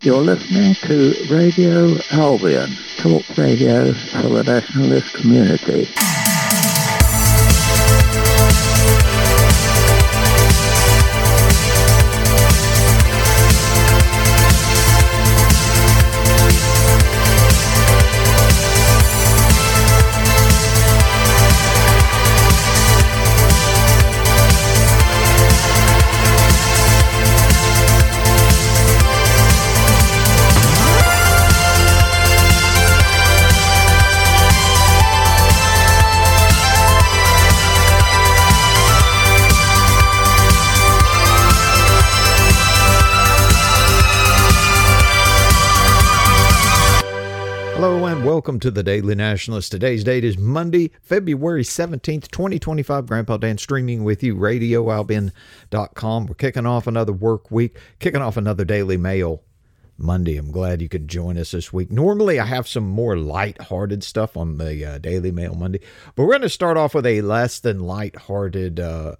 You're listening to Radio Albion, talk radio for the nationalist community. Welcome to the Daily Nationalist. Today's date is Monday, February 17th, 2025. Grandpa Dan streaming with you, radioalbion.com. We're kicking off another work week, kicking off another Daily Mail Monday. I'm glad you could join us this week. Normally, I have some more lighthearted stuff on the Daily Mail Monday, but we're going to start off with a less than lighthearted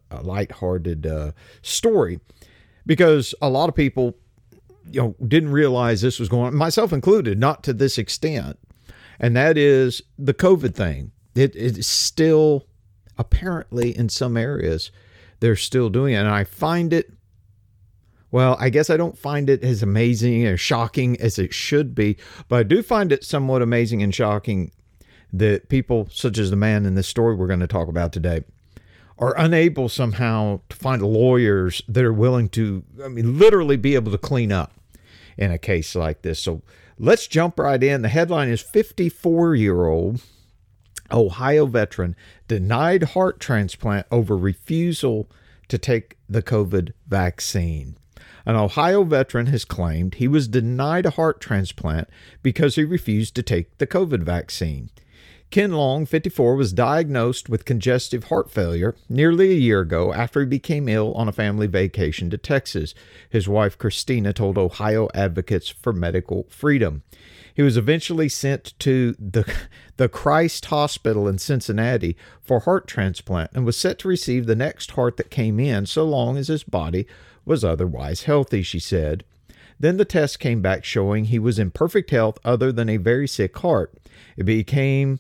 story because a lot of people didn't realize this was going on, myself included, not to this extent. And that is the COVID thing. It is still, apparently in some areas, they're still doing it. And I find it, well, I guess I don't find it as amazing or shocking as it should be, but I do find it somewhat amazing and shocking that people such as the man in this story we're going to talk about today are unable somehow to find lawyers that are willing to, literally be able to clean up in a case like this. So let's jump right in. The headline is 54-year-old Ohio veteran denied heart transplant over refusal to take the COVID vaccine. An Ohio veteran has claimed he was denied a heart transplant because he refused to take the COVID vaccine. Ken Long, 54, was diagnosed with congestive heart failure nearly a year ago after he became ill on a family vacation to Texas. His wife, Christina, told Ohio Advocates for Medical Freedom. He was eventually sent to the Christ Hospital in Cincinnati for heart transplant and was set to receive the next heart that came in so long as his body was otherwise healthy, she said. Then the test came back showing he was in perfect health other than a very sick heart. It came,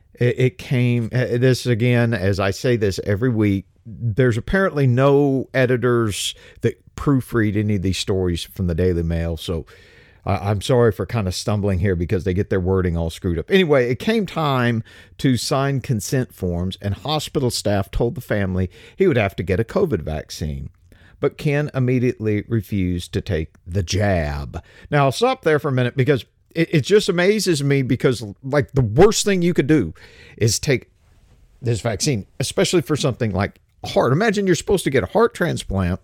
this again, as I say this every week, there's apparently no editors that proofread any of these stories from the Daily Mail. So I'm sorry for kind of stumbling here because they get their wording all screwed up. Anyway, it came time to sign consent forms and hospital staff told the family he would have to get a COVID vaccine. But Ken immediately refused to take the jab. Now, I'll stop there for a minute because it just amazes me because, like, the worst thing you could do is take this vaccine, especially for something like a heart. Imagine you're supposed to get a heart transplant,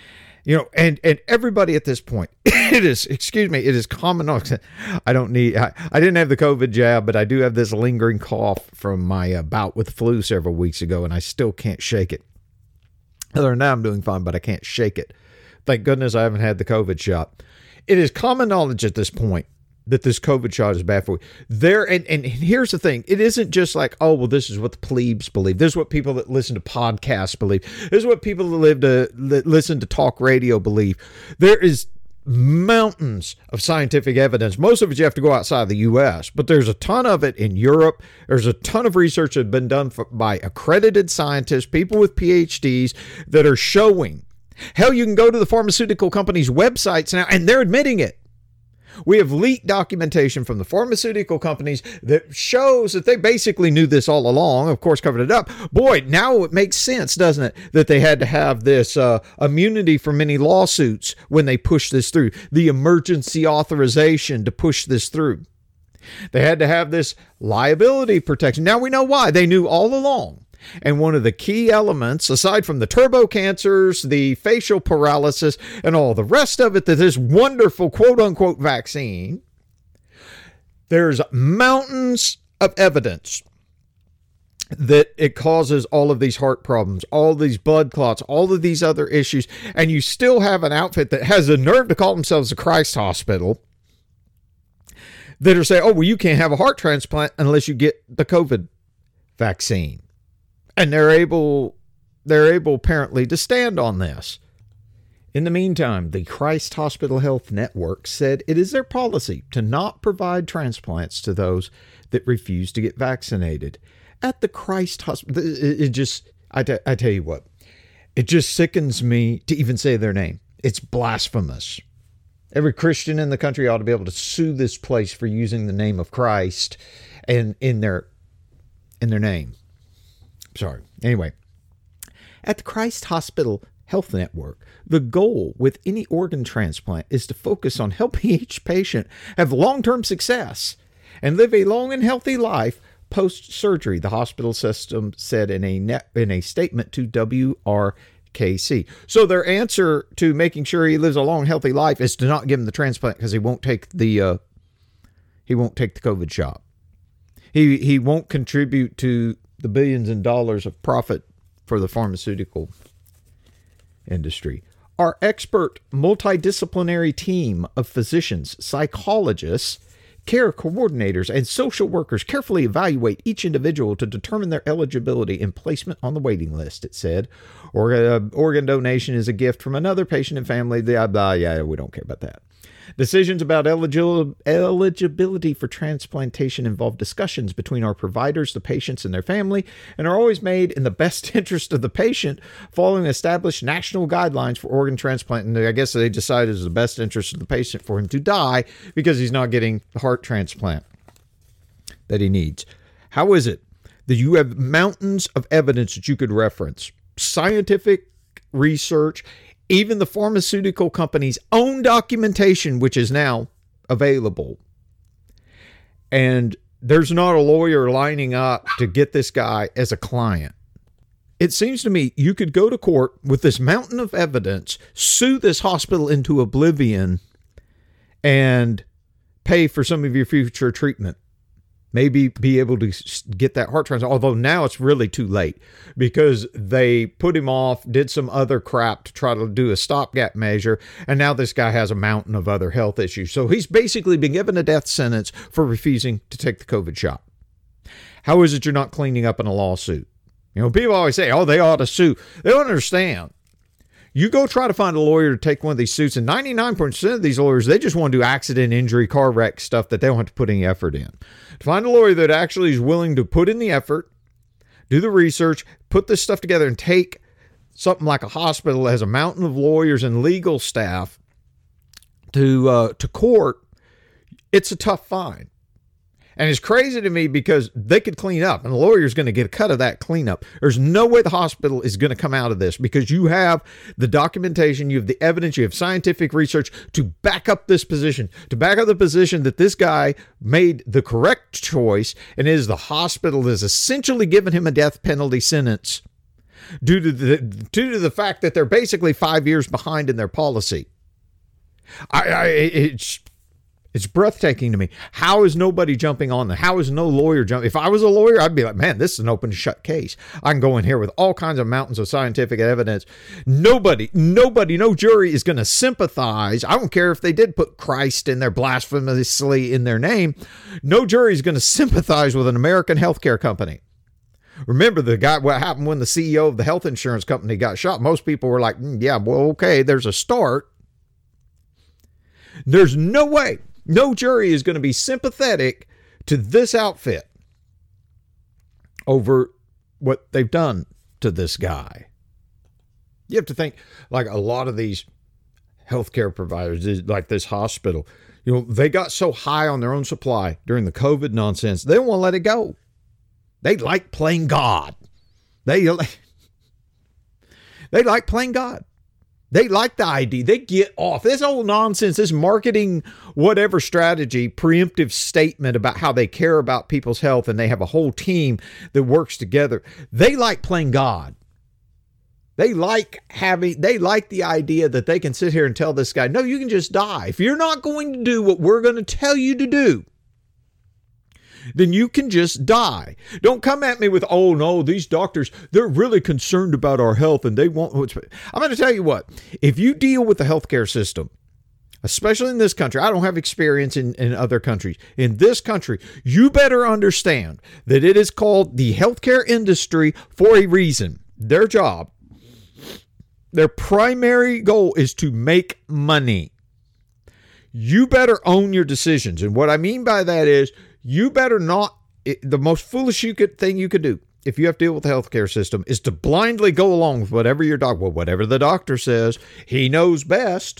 and everybody at this point, it is common knowledge. I didn't have the COVID jab, but I do have this lingering cough from my bout with flu several weeks ago, and I still can't shake it. Other than that, I'm doing fine, but I can't shake it. Thank goodness I haven't had the COVID shot. It is common knowledge at this point that this COVID shot is bad for you. And here's the thing. It isn't just like, oh, well, this is what the plebes believe. This is what people that listen to podcasts believe. This is what people that listen to talk radio believe. There is mountains of scientific evidence. Most of it you have to go outside the U.S., but there's a ton of it in Europe. There's a ton of research that has been done by accredited scientists, people with PhDs that are showing. Hell, you can go to the pharmaceutical companies' websites now, and they're admitting it. We have leaked documentation from the pharmaceutical companies that shows that they basically knew this all along, of course, covered it up. Boy, now it makes sense, doesn't it, that they had to have this immunity from any lawsuits when they pushed this through, the emergency authorization to push this through. They had to have this liability protection. Now we know why. They knew all along. And one of the key elements, aside from the turbo cancers, the facial paralysis, and all the rest of it, that this wonderful quote-unquote vaccine, there's mountains of evidence that it causes all of these heart problems, all these blood clots, all of these other issues, and you still have an outfit that has the nerve to call themselves the Christ Hospital that are saying, oh, well, you can't have a heart transplant unless you get the COVID vaccine. And they're able apparently to stand on this. In the meantime, the Christ Hospital Health Network said it is their policy to not provide transplants to those that refuse to get vaccinated. At the Christ Hospital, I tell you what, it just sickens me to even say their name. It's blasphemous. Every Christian in the country ought to be able to sue this place for using the name of Christ and in their name. Sorry. Anyway, at the Christ Hospital Health Network, the goal with any organ transplant is to focus on helping each patient have long-term success and live a long and healthy life post-surgery, the hospital system said in a statement to WRKC. So their answer to making sure he lives a long, healthy life is to not give him the transplant because he won't take the COVID shot. He won't contribute to the billions in dollars of profit for the pharmaceutical industry. Our expert multidisciplinary team of physicians, psychologists, care coordinators, and social workers carefully evaluate each individual to determine their eligibility and placement on the waiting list, it said. Organ donation is a gift from another patient and family. Yeah, we don't care about that. Decisions about eligibility for transplantation involve discussions between our providers, the patients, and their family, and are always made in the best interest of the patient, following established national guidelines for organ transplant. And I guess they decided it's the best interest of the patient for him to die because he's not getting the heart transplant that he needs. How is it that you have mountains of evidence that you could reference, scientific research, even the pharmaceutical company's own documentation, which is now available, and there's not a lawyer lining up to get this guy as a client? It seems to me you could go to court with this mountain of evidence, sue this hospital into oblivion, and pay for some of your future treatment. Maybe be able to get that heart transplant, although now it's really too late because they put him off, did some other crap to try to do a stopgap measure, and now this guy has a mountain of other health issues. So he's basically been given a death sentence for refusing to take the COVID shot. How is it you're not cleaning up in a lawsuit? You know, people always say, oh, they ought to sue. They don't understand. You go try to find a lawyer to take one of these suits, and 99% of these lawyers, they just want to do accident, injury, car wreck stuff that they don't have to put any effort in. To find a lawyer that actually is willing to put in the effort, do the research, put this stuff together, and take something like a hospital that has a mountain of lawyers and legal staff to court, it's a tough find. And it's crazy to me because they could clean up and the lawyer's going to get a cut of that cleanup. There's no way the hospital is going to come out of this because you have the documentation, you have the evidence, you have scientific research to back up this position, to back up the position that this guy made the correct choice, and it is the hospital that has essentially given him a death penalty sentence due to the fact that they're basically 5 years behind in their policy. It's breathtaking to me. How is nobody jumping on that? How is no lawyer jumping? If I was a lawyer, I'd be like, man, this is an open shut case. I can go in here with all kinds of mountains of scientific evidence. Nobody, no jury is going to sympathize. I don't care if they did put Christ in there blasphemously in their name. No jury is going to sympathize with an American healthcare company. Remember what happened when the CEO of the health insurance company got shot? Most people were like, yeah, well, okay, there's a start. There's no way. No jury is going to be sympathetic to this outfit over what they've done to this guy. You have to think, like a lot of these healthcare providers, like this hospital, you know, they got so high on their own supply during the COVID nonsense, they don't want to let it go. They like playing God. They like playing God. They like the idea. They get off this old nonsense, this marketing, whatever strategy, preemptive statement about how they care about people's health and they have a whole team that works together. They like playing God. They like the idea that they can sit here and tell this guy, no, you can just die. If you're not going to do what we're going to tell you to do, then you can just die. Don't come at me with, oh no, these doctors, they're really concerned about our health and they want. I'm going to tell you what, if you deal with the healthcare system, especially in this country, I don't have experience in other countries. In this country, you better understand that it is called the healthcare industry for a reason. Their job Their primary goal is to make money. You better own your decisions. And what I mean by that is you better not, the most foolish thing you could do if you have to deal with the healthcare system is to blindly go along with whatever whatever the doctor says. He knows best.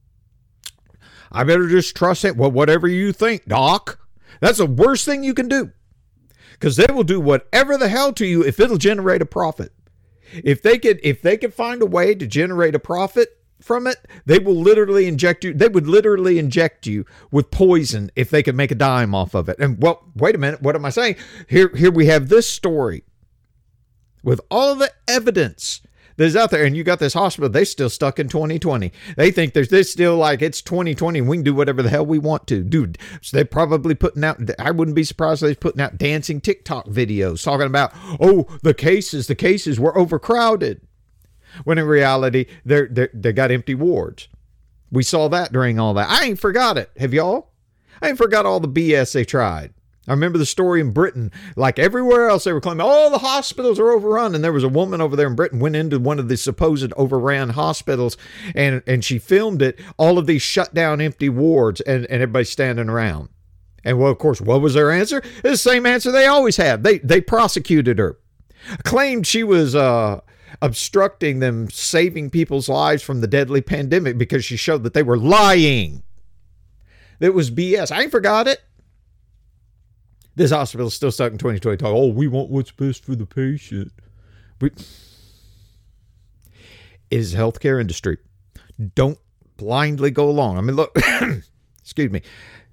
I better just trust him. Well, whatever you think, doc. That's the worst thing you can do, because they will do whatever the hell to you if it'll generate a profit. If they could find a way to generate a profit from it, they will literally inject you. They would literally inject you with poison if they could make a dime off of it. And well, wait a minute. What am I saying? Here we have this story with all of the evidence that's out there, and you got this hospital. They still stuck in 2020. They think there's still like it's 2020 and we can do whatever the hell we want to, dude. So they're probably putting out. I wouldn't be surprised if they're putting out dancing TikTok videos talking about, oh, the cases were overcrowded, when in reality they got empty wards. We saw that during all that. I ain't forgot it. Have y'all? I ain't forgot all the BS they tried. I remember the story in Britain, like everywhere else, they were claiming, oh, the hospitals are overrun. And there was a woman over there in Britain, went into one of the supposed overran hospitals, and she filmed it, all of these shut down empty wards, and everybody standing around. And well, of course, what was their answer? It's the same answer they always had. They prosecuted her, claimed she was obstructing them, saving people's lives from the deadly pandemic because she showed that they were lying. It was BS. I ain't forgot it. This hospital is still stuck in 2020. Oh, we want what's best for the patient. It is the healthcare industry. Don't blindly go along. I mean, look, excuse me.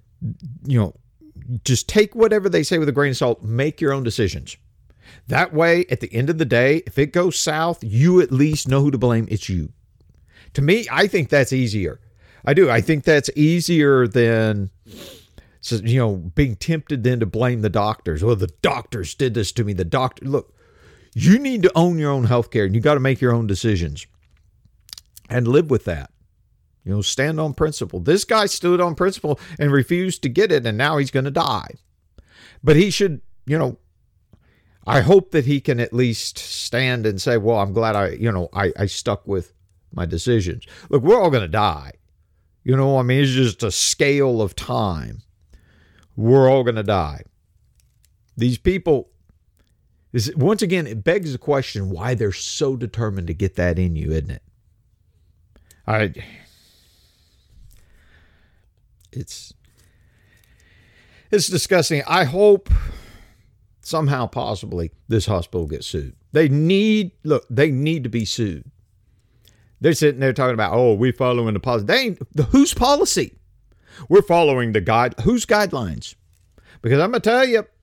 Just take whatever they say with a grain of salt. Make your own decisions. That way, at the end of the day, if it goes south, you at least know who to blame. It's you. To me, I think that's easier. I do. I think that's easier than... So, being tempted then to blame the doctors. Well, the doctors did this to me. Look, you need to own your own health care, and you got to make your own decisions and live with that. Stand on principle. This guy stood on principle and refused to get it, and now he's going to die. But he should, I hope that he can at least stand and say, well, I'm glad I stuck with my decisions. Look, we're all going to die. It's just a scale of time. We're all going to die. These people, once again, it begs the question why they're so determined to get that in you, isn't it? It's disgusting. I hope somehow, possibly, this hospital gets sued. They need to be sued. They're sitting there talking about, oh, we're following the policy. Whose policy? We're following whose guidelines? Because I'm going to tell you,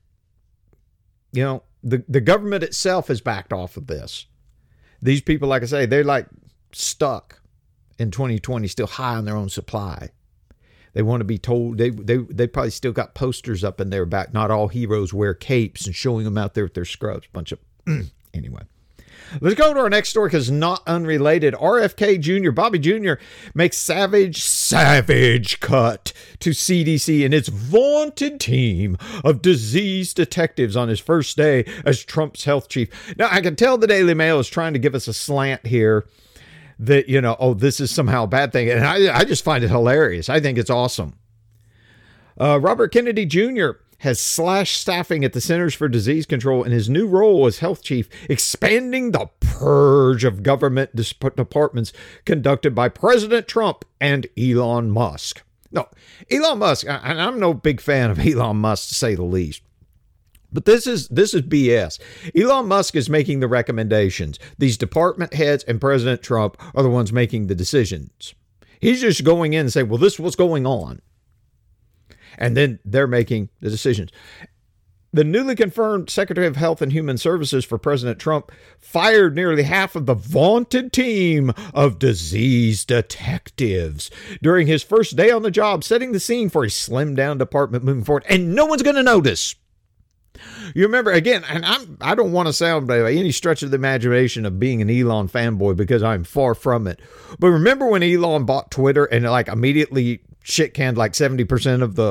the government itself has backed off of this. These people, like I say, they're like stuck in 2020, still high on their own supply. They want to be told, they probably still got posters up in their back. Not all heroes wear capes, and showing them out there with their scrubs. Bunch of, anyway. Let's go to our next story because not unrelated. RFK Jr., Bobby Jr. makes savage cut to CDC and its vaunted team of disease detectives on his first day as Trump's health chief. Now, I can tell the Daily Mail is trying to give us a slant here that, this is somehow a bad thing. And I just find it hilarious. I think it's awesome. Robert Kennedy Jr. has slashed staffing at the Centers for Disease Control in his new role as health chief, expanding the purge of government departments conducted by President Trump and Elon Musk. No, Elon Musk, and I'm no big fan of Elon Musk, to say the least. But this is BS. Elon Musk is making the recommendations. These department heads and President Trump are the ones making the decisions. He's just going in and saying, well, this is what's going on. And then they're making the decisions. The newly confirmed Secretary of Health and Human Services for President Trump fired nearly half of the vaunted team of disease detectives during his first day on the job, setting the scene for a slimmed down department moving forward. And no one's going to notice. You remember, again, and I don't want to sound by any stretch of the imagination of being an Elon fanboy because I'm far from it. But remember when Elon bought Twitter and immediately shit canned 70% of the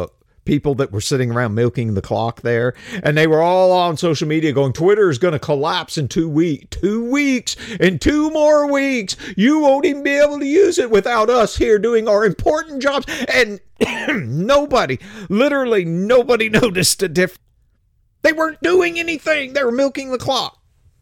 people that were sitting around milking the clock there. And they were all on social media going, Twitter is going to collapse in 2 weeks. 2 weeks. In 2 more weeks. You won't even be able to use it without us here doing our important jobs. And nobody, literally nobody noticed the difference. They weren't doing anything. They were milking the clock.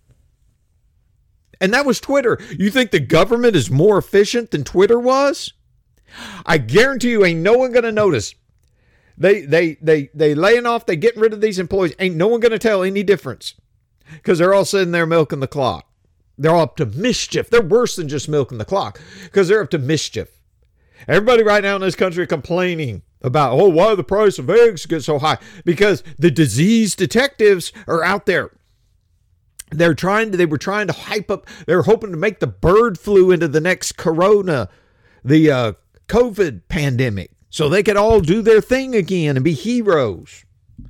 And that was Twitter. You think the government is more efficient than Twitter was? I guarantee you ain't no one going to notice. They laying off, they getting rid of these employees. Ain't no one going to tell any difference because they're all sitting there milking the clock. They're all up to mischief. They're worse than just milking the clock because they're up to mischief. Everybody right now in this country complaining about, oh, why the price of eggs get so high? Because the disease detectives are out there. They were trying to hype up, they were hoping to make the bird flu into the next corona, the COVID pandemic, so they could all do their thing again and be heroes.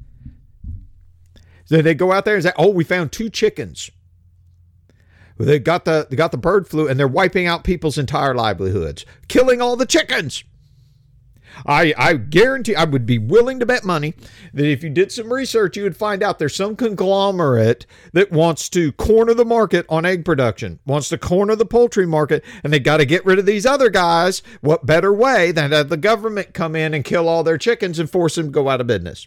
So they go out there and say, oh, we found 2 chickens. They got the bird flu and they're wiping out people's entire livelihoods, killing all the chickens. I guarantee, I would be willing to bet money that if you did some research, you would find out there's some conglomerate that wants to corner the market on egg production, wants to corner the poultry market, and they got to get rid of these other guys. What better way than have the government come in and kill all their chickens and force them to go out of business?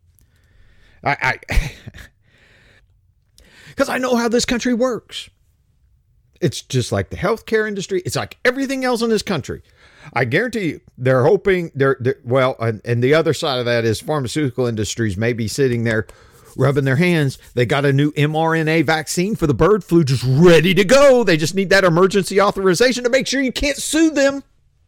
Because I know how this country works. It's just like the healthcare industry. It's like everything else in this country. I guarantee you, they're hoping well, and the other side of that is pharmaceutical industries may be sitting there rubbing their hands. They got a new mRNA vaccine for the bird flu just ready to go. They just need that emergency authorization to make sure you can't sue them.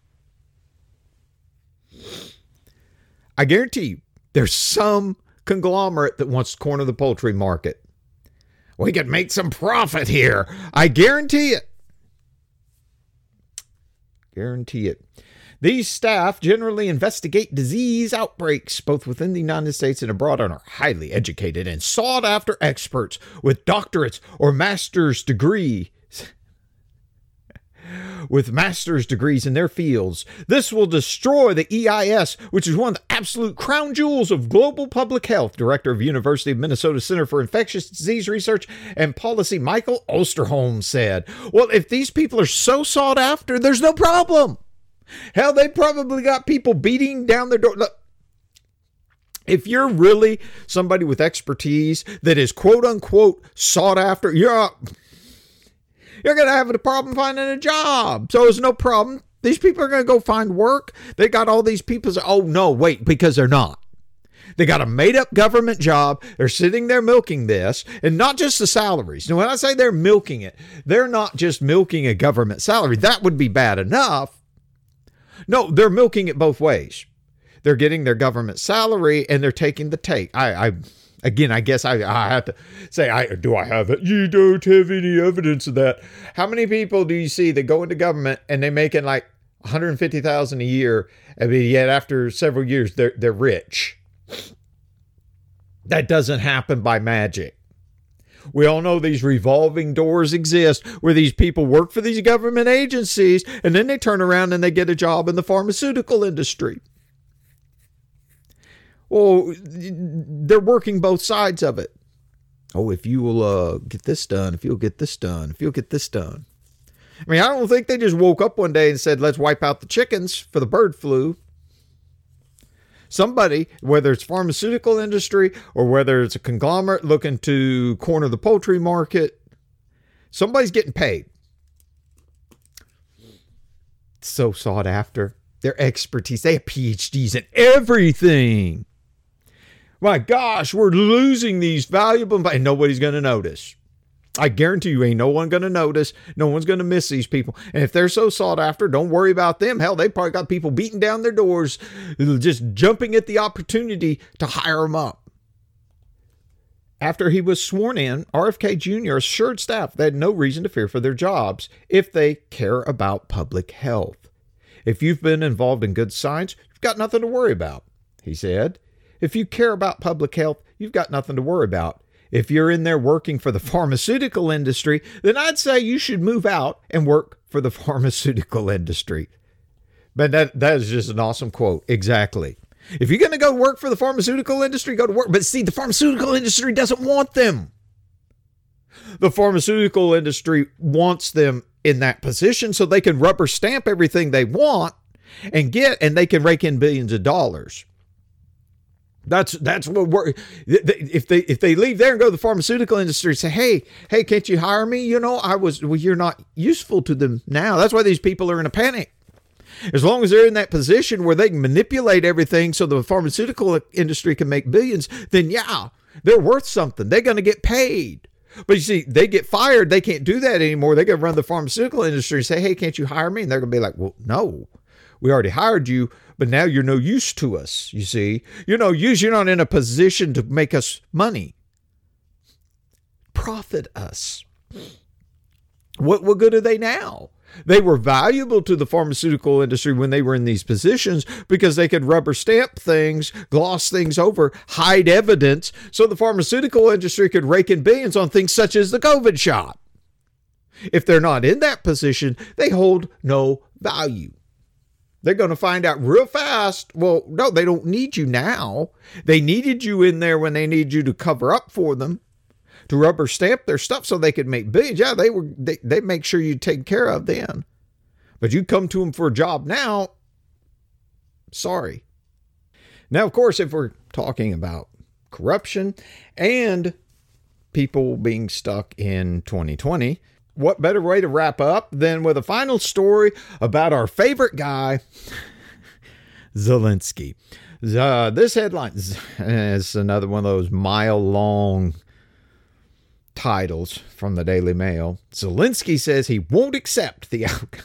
I guarantee you, there's some conglomerate that wants to corner the poultry market. We could make some profit here. I guarantee it. Guarantee it. These staff generally investigate disease outbreaks both within the United States and abroad and are highly educated and sought after experts with doctorates or master's degrees in their fields. This will destroy the EIS, which is one of the absolute crown jewels of global public health. Director of University of Minnesota Center for Infectious Disease Research and Policy, Michael Osterholm, said, well, if these people are so sought after, there's no problem. Hell, they probably got people beating down their door. Look, if you're really somebody with expertise that is quote unquote sought after, you're going to have a problem finding a job. So it's no problem. These people are going to go find work. They got all these people say, oh, no, wait, because they're not. They got a made up government job. They're sitting there milking this, and not just the salaries. Now, when I say they're milking it, they're not just milking a government salary. That would be bad enough. No, they're milking it both ways. They're getting their government salary and they're taking the take. Again, I guess I have to say, do I have it? You don't have any evidence of that. How many people do you see that go into government and they're making like $150,000 a year, and yet after several years they're rich? That doesn't happen by magic. We all know these revolving doors exist where these people work for these government agencies and then they turn around and they get a job in the pharmaceutical industry. Well, they're working both sides of it. Oh, if you will get this done, if you'll get this done, if you'll get this done. I mean, I don't think they just woke up one day and said, let's wipe out the chickens for the bird flu. Somebody, whether it's pharmaceutical industry or whether it's a conglomerate looking to corner the poultry market, somebody's getting paid. So sought after. Their expertise. They have PhDs in everything. My gosh, we're losing these valuable, and nobody's going to notice. I guarantee you ain't no one going to notice. No one's going to miss these people. And if they're so sought after, don't worry about them. Hell, they probably got people beating down their doors, just jumping at the opportunity to hire them up. After he was sworn in, RFK Jr. assured staff they had no reason to fear for their jobs if they care about public health. If you've been involved in good science, you've got nothing to worry about, he said. If you care about public health, you've got nothing to worry about. If you're in there working for the pharmaceutical industry, then I'd say you should move out and work for the pharmaceutical industry. But that is just an awesome quote. Exactly. If you're going to go work for the pharmaceutical industry, go to work. But see, the pharmaceutical industry doesn't want them. The pharmaceutical industry wants them in that position so they can rubber stamp everything they want and they can rake in billions of dollars. That's what we're, if they leave there and go to the pharmaceutical industry and say, hey, can't you hire me? You're not useful to them now. That's why these people are in a panic. As long as they're in that position where they can manipulate everything so the pharmaceutical industry can make billions, then yeah, they're worth something. They're going to get paid. But you see, they get fired. They can't do that anymore. They got to run the pharmaceutical industry and say, hey, can't you hire me? And they're going to be like, well, no, we already hired you, but now you're no use to us. You see, you're no use. You're not in a position to make us money. Profit us. What good are they now? They were valuable to the pharmaceutical industry when they were in these positions because they could rubber stamp things, gloss things over, hide evidence, so the pharmaceutical industry could rake in billions on things such as the COVID shot. If they're not in that position, they hold no value. They're going to find out real fast, well, no, they don't need you now. They needed you in there when they needed you to cover up for them, to rubber stamp their stuff so they could make billions. Yeah, they make sure you take care of then. But you come to them for a job now, sorry. Now, of course, if we're talking about corruption and people being stuck in 2020, what better way to wrap up than with a final story about our favorite guy, Zelensky. This headline is another one of those mile-long titles from the Daily Mail. Zelensky says he won't accept the outcome.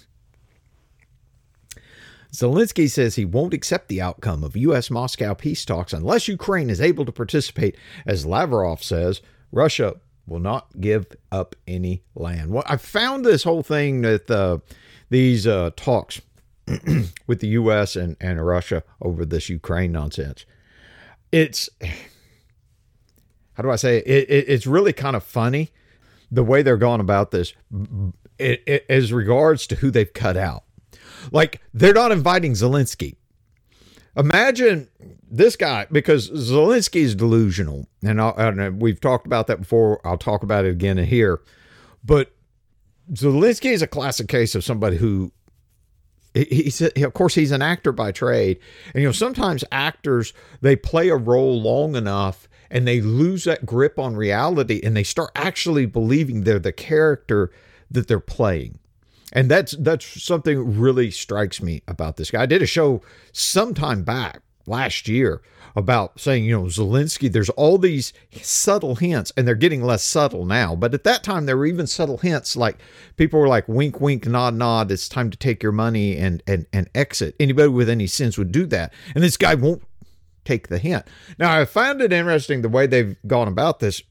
Zelensky says he won't accept the outcome of U.S. Moscow peace talks unless Ukraine is able to participate. As Lavrov says, Russia will not give up any land. Well, I found this whole thing that these talks with the U.S. and Russia over this Ukraine nonsense. It's, how do I say it? It's really kind of funny the way they're going about this as regards to who they've cut out. Like, they're not inviting Zelensky. Imagine this guy, because Zelensky is delusional. And we've talked about that before. I'll talk about it again here. But Zelensky is a classic case of somebody who, of course, he's an actor by trade. And, sometimes actors, they play a role long enough and they lose that grip on reality and they start actually believing they're the character that they're playing. And that's something really strikes me about this guy. I did a show sometime back last year about saying, Zelensky, there's all these subtle hints, and they're getting less subtle now. But at that time, there were even subtle hints, like people were like, wink, wink, nod, nod. It's time to take your money and exit. Anybody with any sense would do that. And this guy won't take the hint. Now, I found it interesting the way they've gone about this.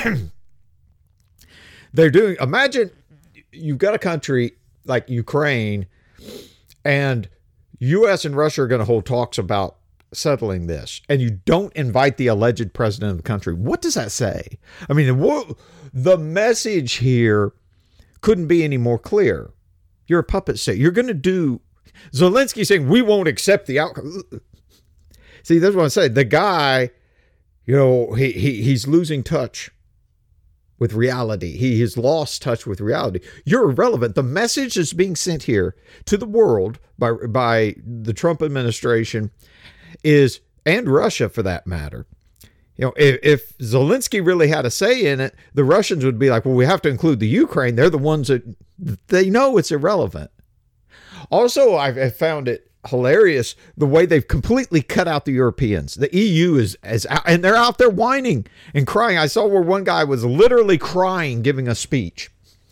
Imagine you've got a country like Ukraine, and U.S. and Russia are going to hold talks about settling this, and you don't invite the alleged president of the country. What does that say? I mean, the message here couldn't be any more clear. You're a puppet state. You're going to do Zelensky saying, we won't accept the outcome. See, that's what I'm saying. The guy, he's losing touch with reality. He has lost touch with reality. You're irrelevant. The message that's being sent here to the world by the Trump administration is, and Russia for that matter, if Zelensky really had a say in it, the Russians would be like, well, we have to include the Ukraine. They're the ones that they know it's irrelevant. Also, I've found it hilarious the way they've completely cut out the Europeans. The EU is out, and they're out there whining and crying. I saw where one guy was literally crying, giving a speech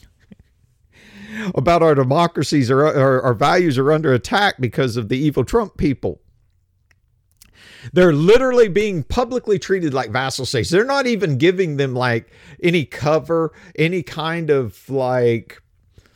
about our democracies or our values are under attack because of the evil Trump people. They're literally being publicly treated like vassal states. They're not even giving them like any cover, any kind of like,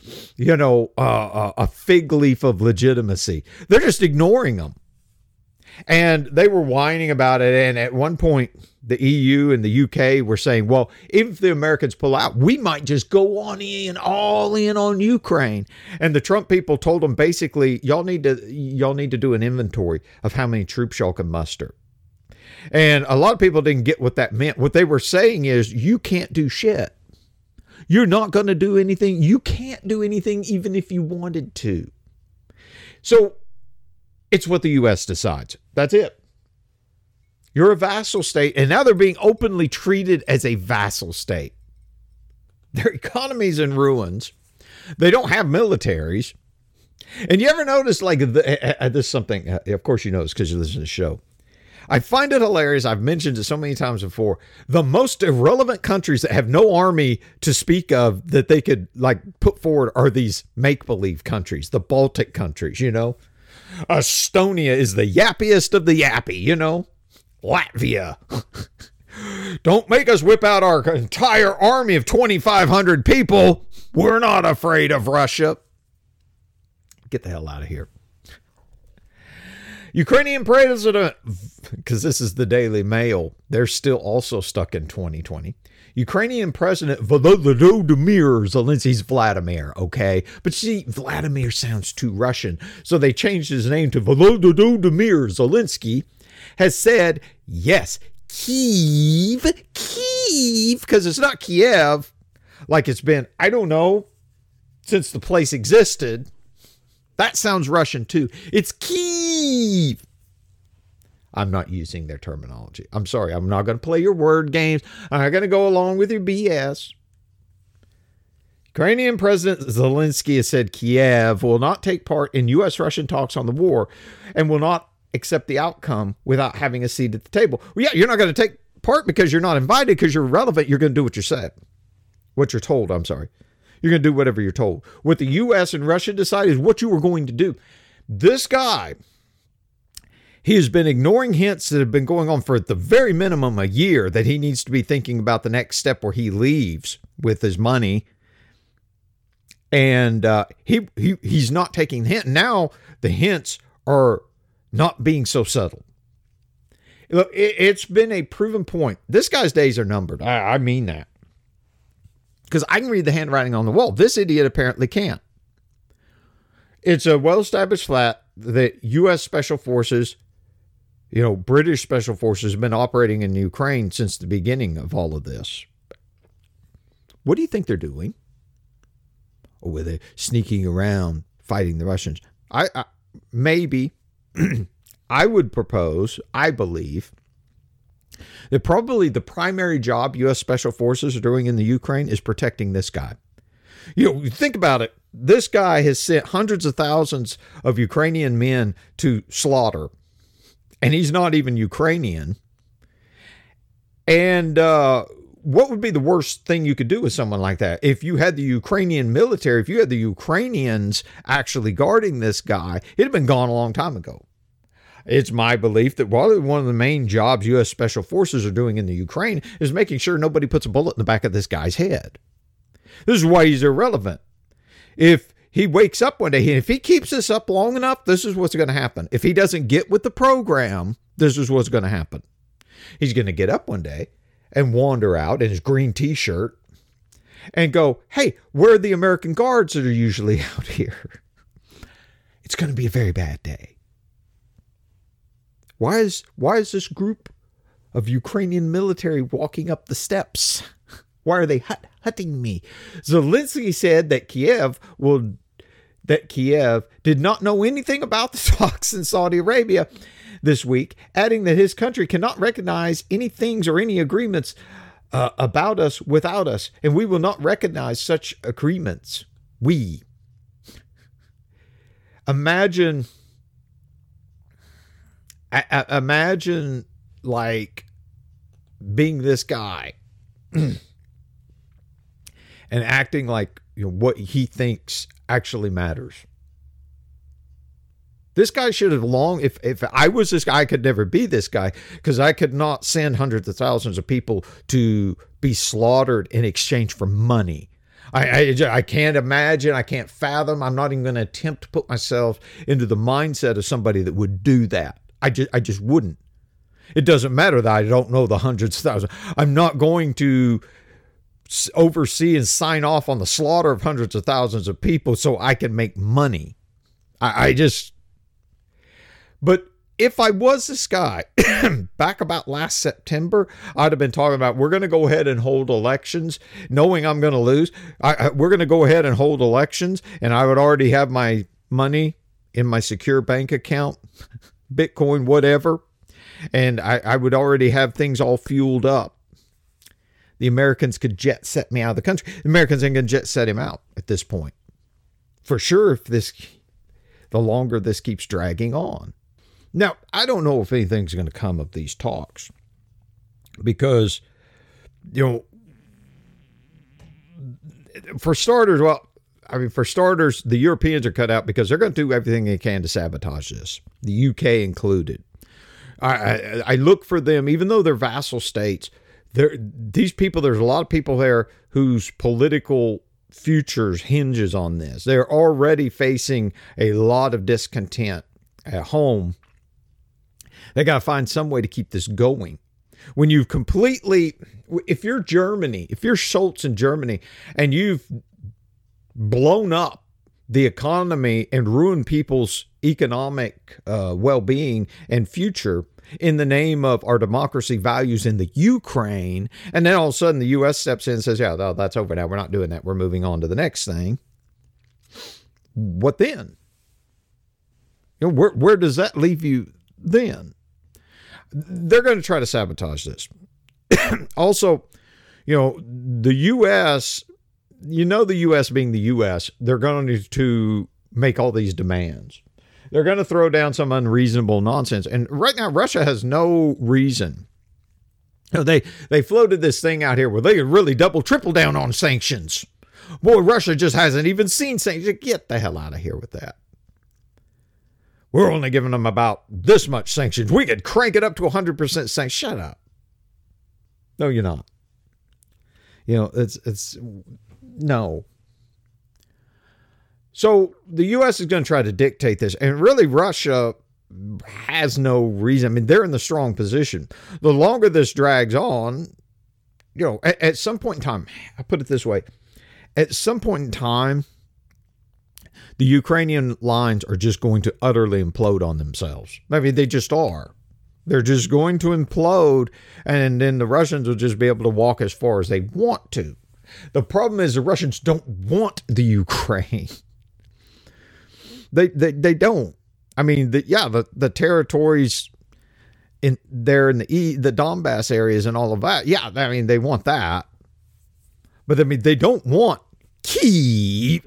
a fig leaf of legitimacy. They're just ignoring them. And they were whining about it. And at one point, the EU and the UK were saying, well, if the Americans pull out, we might just go all in on Ukraine. And the Trump people told them basically, y'all need to do an inventory of how many troops y'all can muster. And a lot of people didn't get what that meant. What they were saying is, you can't do shit. You're not going to do anything. You can't do anything even if you wanted to. So it's what the U.S. decides. That's it. You're a vassal state, and now they're being openly treated as a vassal state. Their economy's in ruins. They don't have militaries. And you ever notice, like, this is something, of course you notice because you listen to the show. I find it hilarious. I've mentioned it so many times before. The most irrelevant countries that have no army to speak of that they could, like, put forward are these make-believe countries, the Baltic countries, you know. Estonia is the yappiest of the yappy, you know. Latvia. Don't make us whip out our entire army of 2,500 people. We're not afraid of Russia. Get the hell out of here. Ukrainian president, because this is the Daily Mail, they're still also stuck in 2020. Ukrainian President Volodymyr Zelensky's Vladimir, okay? But see, Vladimir sounds too Russian, so they changed his name to Volodymyr Zelensky, has said, yes, Kyiv, because it's not Kiev, like it's been, I don't know, since the place existed. That sounds Russian too. It's Kyiv. I'm not using their terminology. I'm sorry. I'm not going to play your word games. I'm not going to go along with your BS. Ukrainian President Zelensky has said Kiev will not take part in U.S.-Russian talks on the war and will not accept the outcome without having a seat at the table. Well, yeah, you're not going to take part because you're not invited, because you're irrelevant. You're going to do what you're said. What you're told, I'm sorry. You're going to do whatever you're told. What the U.S. and Russia decide is what you are going to do. This guy, he has been ignoring hints that have been going on for at the very minimum a year that he needs to be thinking about the next step where he leaves with his money. And he's not taking the hint. Now the hints are not being so subtle. Look, it's been a proven point. This guy's days are numbered. I mean that. Because I can read the handwriting on the wall. This idiot apparently can't. It's a well-established fact that U.S. Special Forces, British Special Forces have been operating in Ukraine since the beginning of all of this. What do you think they're doing? Or were they sneaking around fighting the Russians? Maybe. I would propose, I believe, that probably the primary job U.S. Special Forces are doing in the Ukraine is protecting this guy. Think about it. This guy has sent hundreds of thousands of Ukrainian men to slaughter, and he's not even Ukrainian. And what would be the worst thing you could do with someone like that? If you had the Ukrainian military, if you had the Ukrainians actually guarding this guy, it'd have been gone a long time ago. It's my belief that one of the main jobs U.S. Special Forces are doing in the Ukraine is making sure nobody puts a bullet in the back of this guy's head. This is why he's irrelevant. If he wakes up one day, and if he keeps this up long enough, this is what's going to happen. If he doesn't get with the program, this is what's going to happen. He's going to get up one day and wander out in his green T-shirt and go, hey, where are the American guards that are usually out here? It's going to be a very bad day. Why is this group of Ukrainian military walking up the steps? Why are they hutting me? Zelensky said that Kiev did not know anything about the talks in Saudi Arabia this week, adding that his country cannot recognize any things or any agreements about us without us, and we will not recognize such agreements. Imagine like being this guy and acting like what he thinks actually matters. This guy should have if I was this guy, I could never be this guy, because I could not send hundreds of thousands of people to be slaughtered in exchange for money. I can't imagine. I can't fathom. I'm not even going to attempt to put myself into the mindset of somebody that would do that. I just wouldn't. It doesn't matter that I don't know the hundreds of thousands. I'm not going to oversee and sign off on the slaughter of hundreds of thousands of people so I can make money. But if I was this guy back about last September, I'd have been talking about, we're going to go ahead and hold elections knowing I'm going to lose. We're going to go ahead and hold elections. And I would already have my money in my secure bank account, Bitcoin, whatever. And I would already have things all fueled up. The Americans could jet set me out of the country. The Americans ain't going to jet set him out at this point. For sure, the longer this keeps dragging on. Now, I don't know if anything's going to come of these talks because, for starters, the Europeans are cut out because they're going to do everything they can to sabotage this, the UK included. I look for them, even though they're vassal states, these people, there's a lot of people there whose political futures hinges on this. They're already facing a lot of discontent at home. They got to find some way to keep this going. When you've if you're Germany, if you're Scholz in Germany, and you've blown up the economy and ruined people's economic well-being and future in the name of our democracy values in the Ukraine, and then all of a sudden the U.S. steps in and says, yeah, that's over now. We're not doing that. We're moving on to the next thing. What then? Where does that leave you then? They're going to try to sabotage this. Also, the U.S., the U.S. being the U.S., they're going to make all these demands. They're going to throw down some unreasonable nonsense. And right now, Russia has no reason. They floated this thing out here where they could really double, triple down on sanctions. Boy, Russia just hasn't even seen sanctions. Get the hell out of here with that. We're only giving them about this much sanctions. We could crank it up to 100% sanctions. Shut up. No, you're not. It's no. So the U.S. is going to try to dictate this. And really, Russia has no reason. I mean, they're in the strong position. The longer this drags on, at some point in time, I put it this way, at some point in time, the Ukrainian lines are just going to utterly implode on themselves. I mean, they just are. They're just going to implode, and then the Russians will just be able to walk as far as they want to. The problem is the Russians don't want the Ukraine. They don't. I mean, the territories in the Donbass areas and all of that. Yeah, I mean, they want that. But I mean, they don't want Kyiv.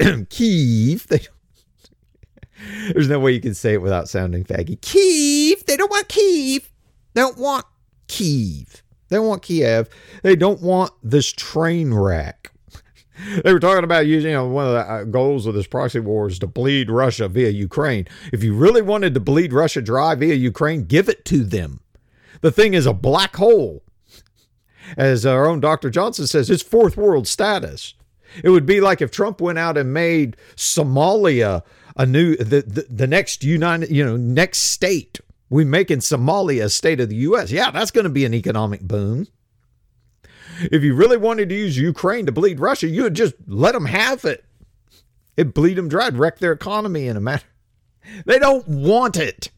There's no way you can say it without sounding faggy. Kyiv. They don't want Kyiv. They don't want Kyiv. They don't want Kiev. They don't want this train wreck. They were talking about using, one of the goals of this proxy war is to bleed Russia via Ukraine. If you really wanted to bleed Russia dry via Ukraine, give it to them. The thing is a black hole. As our own Dr. Johnson says, it's fourth world status. It would be like if Trump went out and made Somalia the next next state. We making Somalia a state of the U.S. Yeah, that's going to be an economic boom. If you really wanted to use Ukraine to bleed Russia, you would just let them have it. It'd bleed them dry, wreck their economy in a matter. They don't want it.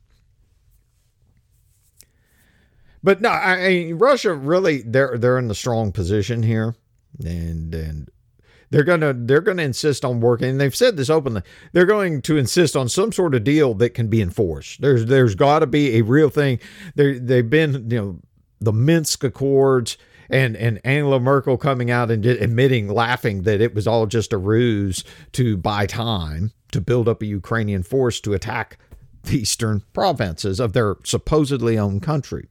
But no, I mean, Russia really, they're in the strong position here, and they're gonna insist on working. And they've said this openly. They're going to insist on some sort of deal that can be enforced. There's got to be a real thing. They've been the Minsk Accords and Angela Merkel coming out and admitting, laughing that it was all just a ruse to buy time to build up a Ukrainian force to attack the eastern provinces of their supposedly own country.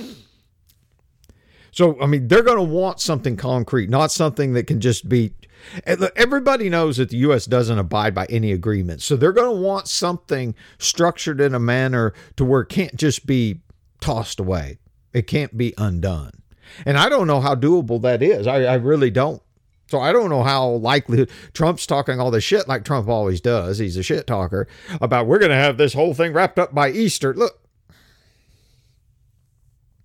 So, I mean, they're going to want something concrete, not something that can just be. Everybody knows that the U.S. doesn't abide by any agreement. So they're going to want something structured in a manner to where it can't just be tossed away. It can't be undone. And I don't know how doable that is. I really don't. So I don't know how likely Trump's talking all this shit like Trump always does. He's a shit talker about we're going to have this whole thing wrapped up by Easter. Look,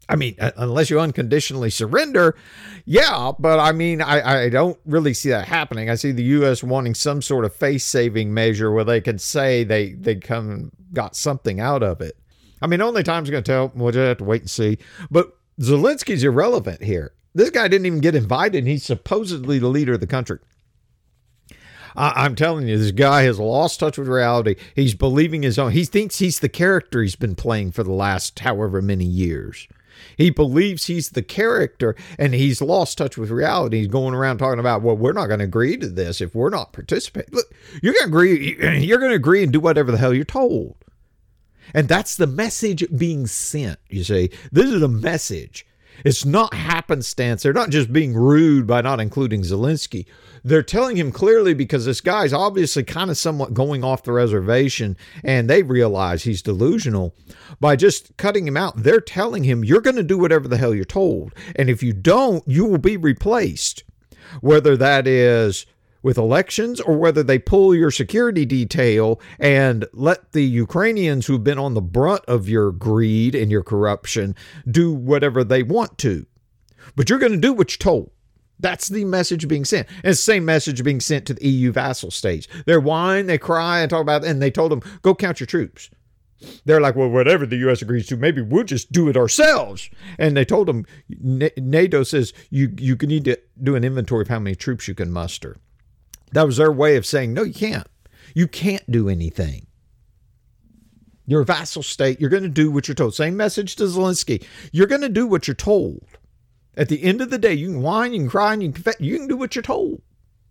I mean, unless you unconditionally surrender, yeah, but I mean, I don't really see that happening. I see the U.S. wanting some sort of face-saving measure where they can say they got something out of it. I mean, only time's going to tell. We'll just have to wait and see. But Zelensky's irrelevant here. This guy didn't even get invited, and he's supposedly the leader of the country. I'm telling you, this guy has lost touch with reality. He's believing his own. He thinks he's the character he's been playing for the last however many years. He believes he's the character, and he's lost touch with reality. He's going around talking about, well, we're not going to agree to this if we're not participating. Look, you're going to agree. You're going to agree and do whatever the hell you're told. And that's the message being sent, you see. This is a message. It's not happenstance. They're not just being rude by not including Zelensky. They're telling him clearly, because this guy's obviously kind of somewhat going off the reservation, and they realize he's delusional. By just cutting him out, they're telling him, you're going to do whatever the hell you're told. And if you don't, you will be replaced. Whether that is with elections or whether they pull your security detail and let the Ukrainians who've been on the brunt of your greed and your corruption do whatever they want to. But you're going to do what you're told. That's the message being sent. And it's the same message being sent to the EU vassal states. They whine, they cry, and talk about it, and they told them, go count your troops. They're like, well, whatever the U.S. agrees to, maybe we'll just do it ourselves. And they told them, NATO says you need to do an inventory of how many troops you can muster. That was their way of saying, no, you can't. You can't do anything. You're a vassal state. You're going to do what you're told. Same message to Zelensky. You're going to do what you're told. At the end of the day, you can whine, you can cry, and you can confess. You can do what you're told.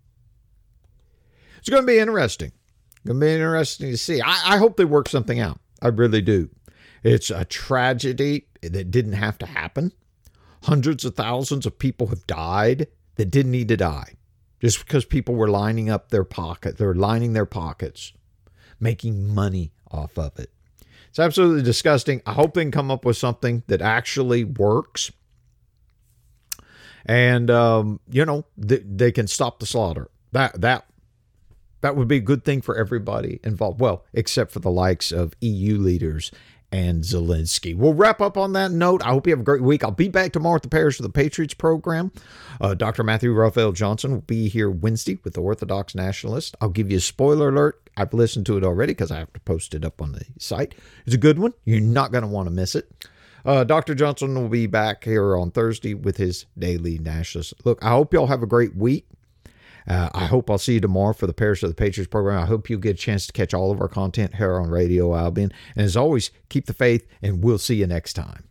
It's going to be interesting. It's going to be interesting to see. I hope they work something out. I really do. It's a tragedy that didn't have to happen. Hundreds of thousands of people have died that didn't need to die. Just because people were lining up their pocket. They're lining their pockets, making money off of it. It's absolutely disgusting. I hope they can come up with something that actually works. And, they can stop the slaughter. That would be a good thing for everybody involved. Well, except for the likes of EU leaders and Zelensky. We'll wrap up on that note. I hope you have a great week. I'll be back tomorrow at the Parish of the Patriots program. Dr. Matthew Raphael Johnson will be here Wednesday with the Orthodox Nationalist. I'll give you a spoiler alert. I've listened to it already because I have to post it up on the site. It's a good one. You're not going to want to miss it. Dr. Johnson will be back here on Thursday with his daily nationalist. Look, I hope y'all have a great week. I hope I'll see you tomorrow for the Parish of the Patriots program. I hope you'll get a chance to catch all of our content here on Radio Albion. And as always, keep the faith, and we'll see you next time.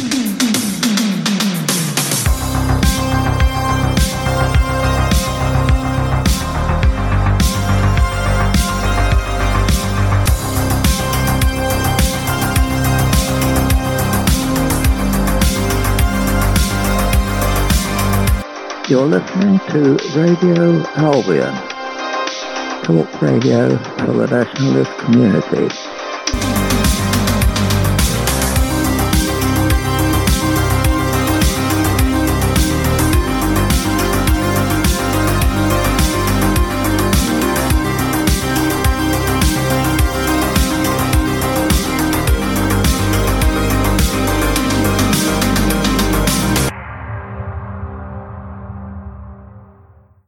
You're listening to Radio Albion, talk radio for the nationalist community.